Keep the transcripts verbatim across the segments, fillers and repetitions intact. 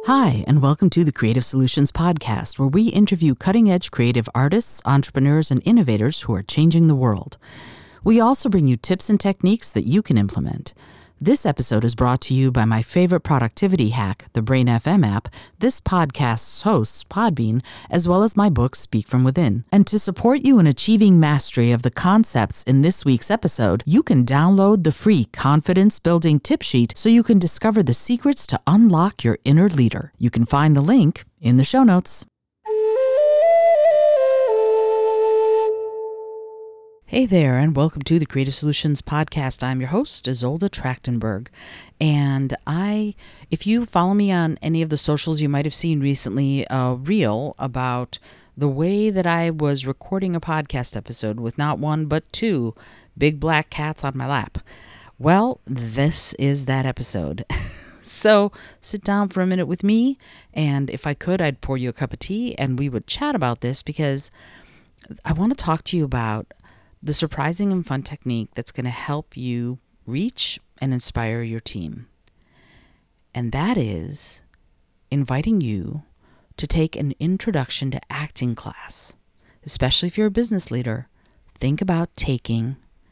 Hi, and welcome to the Creative Solutions Podcast, where we interview cutting-edge creative artists, entrepreneurs, and innovators who are changing the world. We also bring you tips and techniques that you can implement. This episode is brought to you by my favorite productivity hack, the Brain F M app, this podcast's hosts, Podbean, as well as my book, Speak From Within. And to support you in achieving mastery of the concepts in this week's episode, you can download the free Confidence Building Tip Sheet so you can discover the secrets to unlock your inner leader. You can find the link in the show notes. Hey there, and welcome to the Creative Solutions Podcast. I'm your host, Isolde Trachtenberg, and I, if you follow me on any of the socials, you might have seen recently a reel about the way that I was recording a podcast episode with not one but two big black cats on my lap. Well, this is that episode. So sit down for a minute with me, and if I could, I'd pour you a cup of tea, and we would chat about this because I want to talk to you about the surprising and fun technique that's going to help you reach and inspire your team. And that is inviting you to take an introduction to acting class. Especially if you're a business leader, think about taking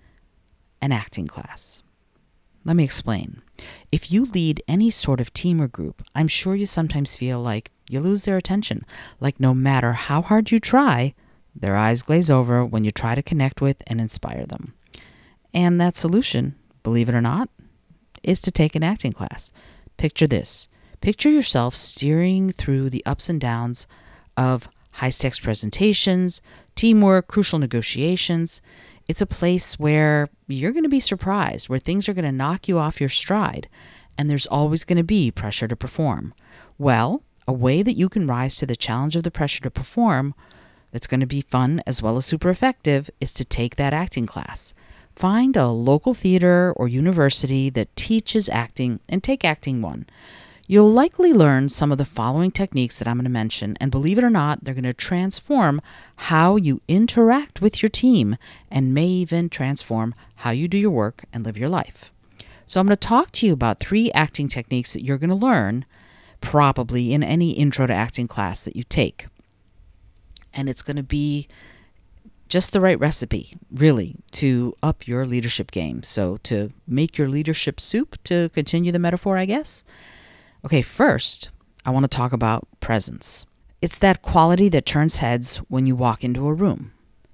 an acting class. Let me explain. If you lead any sort of team or group, I'm sure you sometimes feel like you lose their attention, like no matter how hard you try, their eyes glaze over when you try to connect with and inspire them. And that solution, believe it or not, is to take an acting class. Picture this. Picture yourself steering through the ups and downs of high-stakes presentations, teamwork, crucial negotiations. It's a place where you're going to be surprised, where things are going to knock you off your stride, and there's always going to be pressure to perform. Well, a way that you can rise to the challenge of the pressure to perform that's going to be fun as well as super effective is to take that acting class. Find a local theater or university that teaches acting and take acting one. You'll likely learn some of the following techniques that I'm going to mention, and believe it or not, they're going to transform how you interact with your team and may even transform how you do your work and live your life. So I'm going to talk to you about three acting techniques that you're going to learn probably in any intro to acting class that you take. And it's going to be just the right recipe, really, to up your leadership game. So to make your leadership soup, to continue the metaphor, I guess. Okay, first, I want to talk about presence. It's that quality that turns heads when you walk into a room.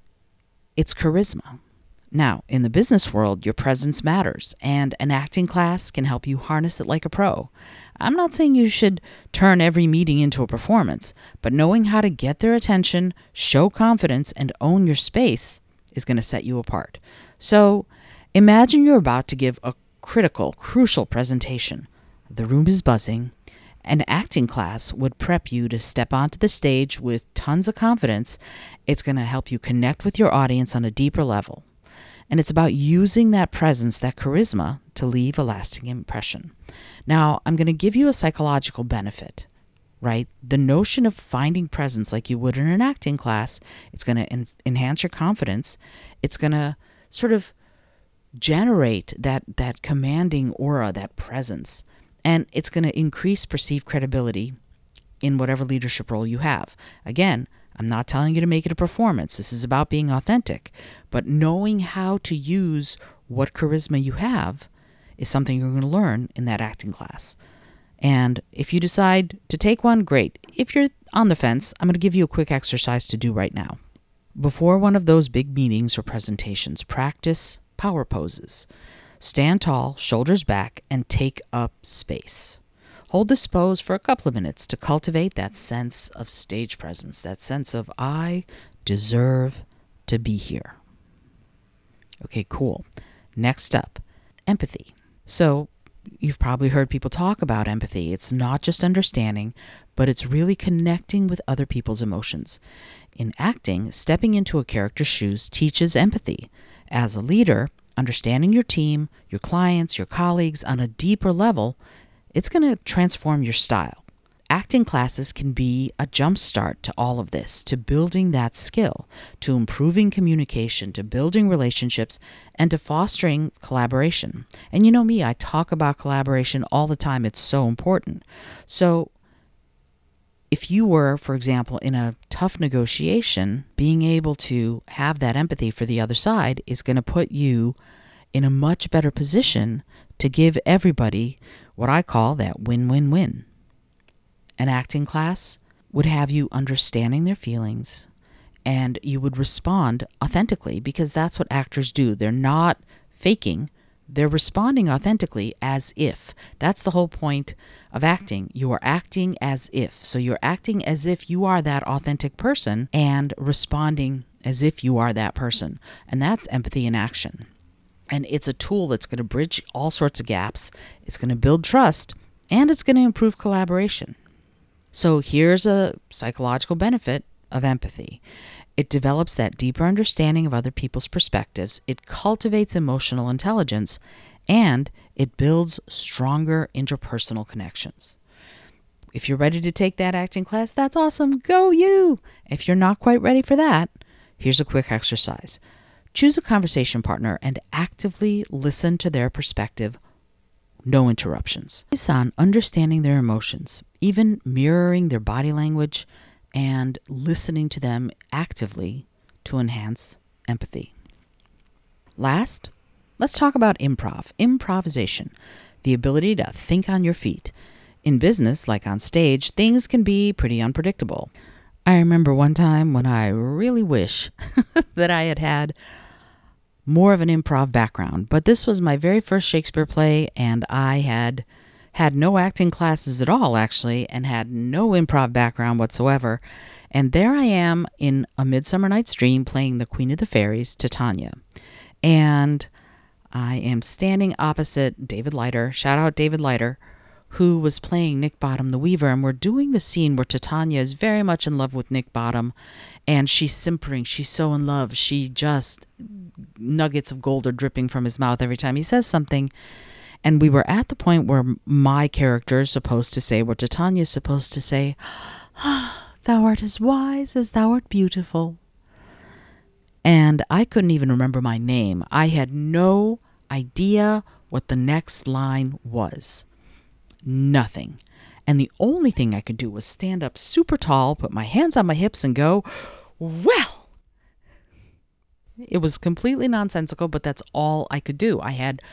It's charisma. Now, in the business world, your presence matters, and an acting class can help you harness it like a pro. I'm not saying you should turn every meeting into a performance, but knowing how to get their attention, show confidence, and own your space is going to set you apart. So, imagine you're about to give a critical, crucial presentation. The room is buzzing. An acting class would prep you to step onto the stage with tons of confidence. It's going to help you connect with your audience on a deeper level. And it's about using that presence, that charisma, to leave a lasting impression. Now, I'm going to give you a psychological benefit, right? The notion of finding presence like you would in an acting class, it's going to en- enhance your confidence. It's going to sort of generate that, that commanding aura, that presence. And it's going to increase perceived credibility in whatever leadership role you have. Again, I'm not telling you to make it a performance. This is about being authentic. But knowing how to use what charisma you have is something you're going to learn in that acting class. And if you decide to take one, great. If you're on the fence, I'm going to give you a quick exercise to do right now. Before one of those big meetings or presentations, practice power poses. Stand tall, shoulders back, and take up space. Hold this pose for a couple of minutes to cultivate that sense of stage presence, that sense of I deserve to be here. Okay, cool. Next up, empathy. So you've probably heard people talk about empathy. It's not just understanding, but it's really connecting with other people's emotions. In acting, stepping into a character's shoes teaches empathy. As a leader, understanding your team, your clients, your colleagues on a deeper level, it's going to transform your style. Acting classes can be a jump start to all of this, to building that skill, to improving communication, to building relationships, and to fostering collaboration. And you know me, I talk about collaboration all the time. It's so important. So if you were, for example, in a tough negotiation, being able to have that empathy for the other side is going to put you in a much better position to give everybody what I call that win-win-win. An acting class would have you understanding their feelings, and you would respond authentically, because that's what actors do. They're not faking. They're responding authentically as if. That's the whole point of acting. You are acting as if. So you're acting as if you are that authentic person and responding as if you are that person. And that's empathy in action. And it's a tool that's going to bridge all sorts of gaps. It's going to build trust, and it's going to improve collaboration. So here's a psychological benefit of empathy. It develops that deeper understanding of other people's perspectives, it cultivates emotional intelligence, and it builds stronger interpersonal connections. If you're ready to take that acting class, that's awesome. Go you! If you're not quite ready for that, here's a quick exercise. Choose a conversation partner and actively listen to their perspective. No interruptions. Focus on understanding their emotions, even mirroring their body language, and listening to them actively to enhance empathy. Last, let's talk about improv, improvisation, the ability to think on your feet. In business, like on stage, things can be pretty unpredictable. I remember one time when I really wish that I had had more of an improv background, but this was my very first Shakespeare play, and I had had no acting classes at all, actually, and had no improv background whatsoever. And there I am in A Midsummer Night's Dream playing the Queen of the Fairies, Titania. And I am standing opposite David Leiter, shout out David Leiter, who was playing Nick Bottom the Weaver. And we're doing the scene where Titania is very much in love with Nick Bottom, and she's simpering. She's so in love. She just, nuggets of gold are dripping from his mouth every time he says something. And we were at the point where my character is supposed to say, where Titania is supposed to say, ah, thou art as wise as thou art beautiful. And I couldn't even remember my name. I had no idea what the next line was. Nothing. And the only thing I could do was stand up super tall, put my hands on my hips, and go, well. It was completely nonsensical, but that's all I could do. I had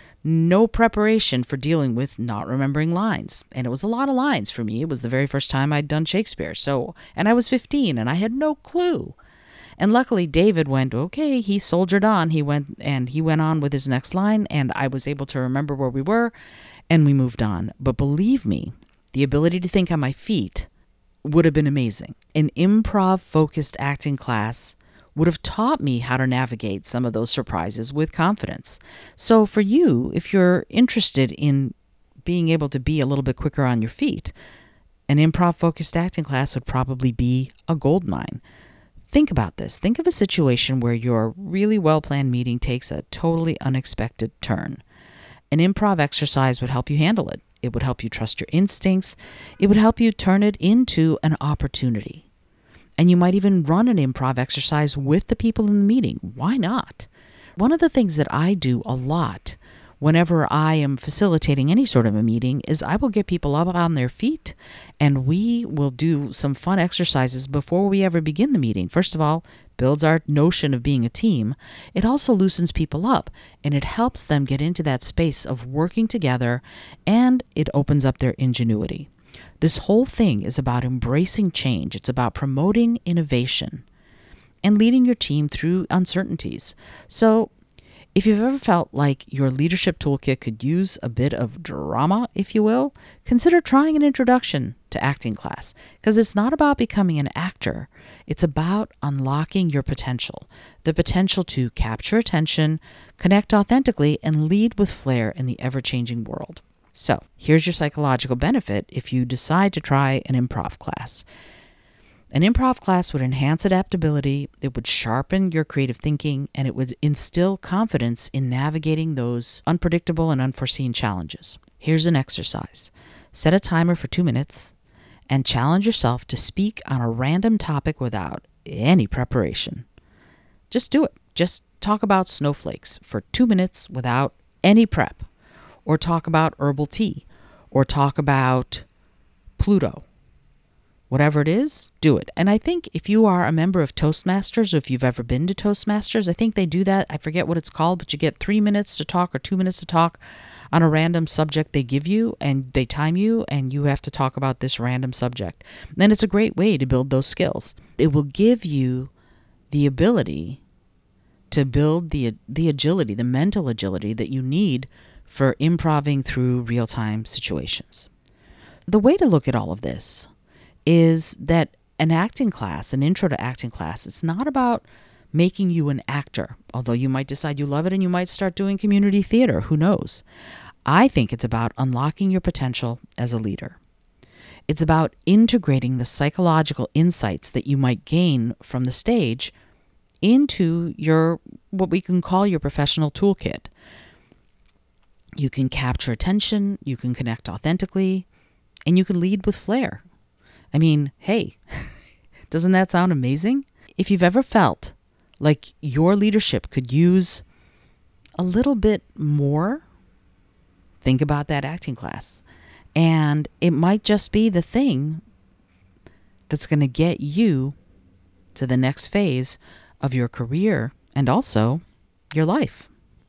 no preparation for dealing with not remembering lines. And it was a lot of lines for me. It was the very first time I'd done Shakespeare. So, and I was fifteen and I had no clue. And luckily David went, okay, he soldiered on. He went and he went on with his next line, and I was able to remember where we were, and we moved on. But believe me, the ability to think on my feet would have been amazing. An improv focused acting class would have taught me how to navigate some of those surprises with confidence. So for you, if you're interested in being able to be a little bit quicker on your feet, an improv-focused acting class would probably be a goldmine. Think about this. Think of a situation where your really well-planned meeting takes a totally unexpected turn. An improv exercise would help you handle it. It would help you trust your instincts. It would help you turn it into an opportunity. And you might even run an improv exercise with the people in the meeting. Why not? One of the things that I do a lot whenever I am facilitating any sort of a meeting is I will get people up on their feet, and we will do some fun exercises before we ever begin the meeting. First of all, builds our notion of being a team. It also loosens people up, and it helps them get into that space of working together, and it opens up their ingenuity. This whole thing is about embracing change. It's about promoting innovation and leading your team through uncertainties. So if you've ever felt like your leadership toolkit could use a bit of drama, if you will, consider trying an introduction to acting class, because it's not about becoming an actor. It's about unlocking your potential, the potential to capture attention, connect authentically, and lead with flair in the ever-changing world. So here's your psychological benefit if you decide to try an improv class. An improv class would enhance adaptability, it would sharpen your creative thinking, and it would instill confidence in navigating those unpredictable and unforeseen challenges. Here's an exercise. Set a timer for two minutes and challenge yourself to speak on a random topic without any preparation. Just do it. Just talk about snowflakes for two minutes without any prep. Or talk about herbal tea. Or talk about Pluto. Whatever it is, do it. And I think if you are a member of Toastmasters, or if you've ever been to Toastmasters, I think they do that. I forget what it's called, but you get three minutes to talk or two minutes to talk on a random subject they give you, and they time you, and you have to talk about this random subject. Then it's a great way to build those skills. It will give you the ability to build the the agility, the mental agility that you need for improving through real-time situations. The way to look at all of this is that an acting class, an intro to acting class, it's not about making you an actor, although you might decide you love it and you might start doing community theater, who knows. I think it's about unlocking your potential as a leader. It's about integrating the psychological insights that you might gain from the stage into your, what we can call your professional toolkit. You can capture attention, you can connect authentically, and you can lead with flair. I mean, hey, doesn't that sound amazing? If you've ever felt like your leadership could use a little bit more, think about that acting class. And it might just be the thing that's going to get you to the next phase of your career and also your life.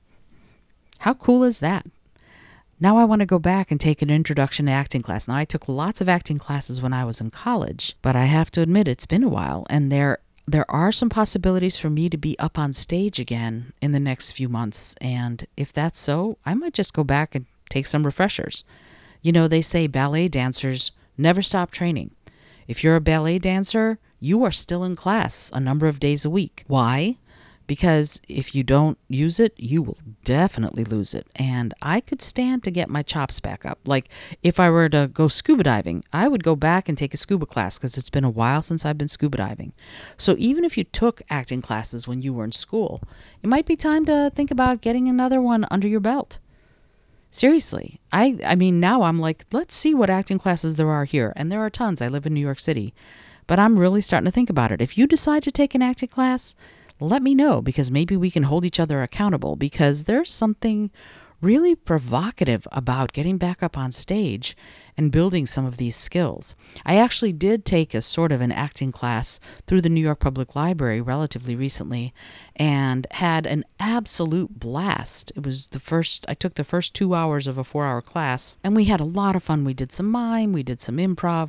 How cool is that? Now I want to go back and take an introduction to acting class. Now, I took lots of acting classes when I was in college, but I have to admit it's been a while, and there there are some possibilities for me to be up on stage again in the next few months. And if that's so, I might just go back and take some refreshers. You know, they say ballet dancers never stop training. If you're a ballet dancer, you are still in class a number of days a week. Why? Because if you don't use it, you will definitely lose it. And I could stand to get my chops back up. Like if I were to go scuba diving, I would go back and take a scuba class because it's been a while since I've been scuba diving. So even if you took acting classes when you were in school, it might be time to think about getting another one under your belt. Seriously. I, I mean, now I'm like, let's see what acting classes there are here. And there are tons. I live in New York City. But I'm really starting to think about it. If you decide to take an acting class, let me know, because maybe we can hold each other accountable, because there's something really provocative about getting back up on stage and building some of these skills. I actually did take a sort of an acting class through the New York Public Library relatively recently and had an absolute blast. It was the first, I took the first two hours of a four hour class, and we had a lot of fun. We did some mime, we did some improv.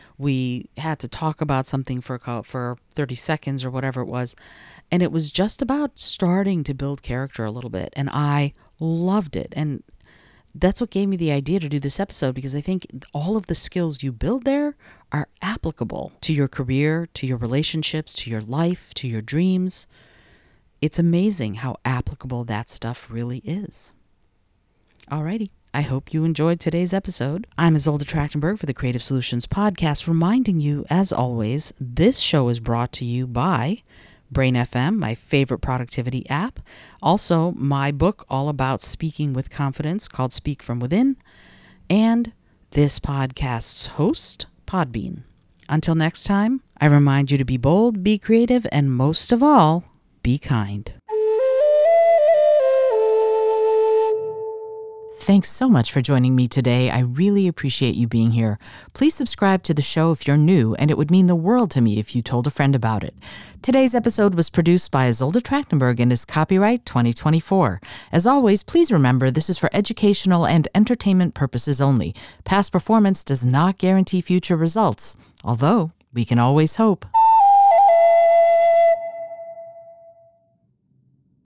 We had to talk about something for for thirty seconds or whatever it was. And it was just about starting to build character a little bit. And I loved it. And that's what gave me the idea to do this episode, because I think all of the skills you build there are applicable to your career, to your relationships, to your life, to your dreams. It's amazing how applicable that stuff really is. Alrighty. I hope you enjoyed today's episode. I'm Isolde Trachtenberg for the Creative Solutions Podcast, reminding you, as always, this show is brought to you by Brain F M, my favorite productivity app. Also, my book all about speaking with confidence called Speak From Within. And this podcast's host, Podbean. Until next time, I remind you to be bold, be creative, and most of all, be kind. Thanks so much for joining me today. I really appreciate you being here. Please subscribe to the show if you're new, and it would mean the world to me if you told a friend about it. Today's episode was produced by Isolde Trachtenberg and is copyright twenty twenty-four. As always, please remember this is for educational and entertainment purposes only. Past performance does not guarantee future results, although we can always hope.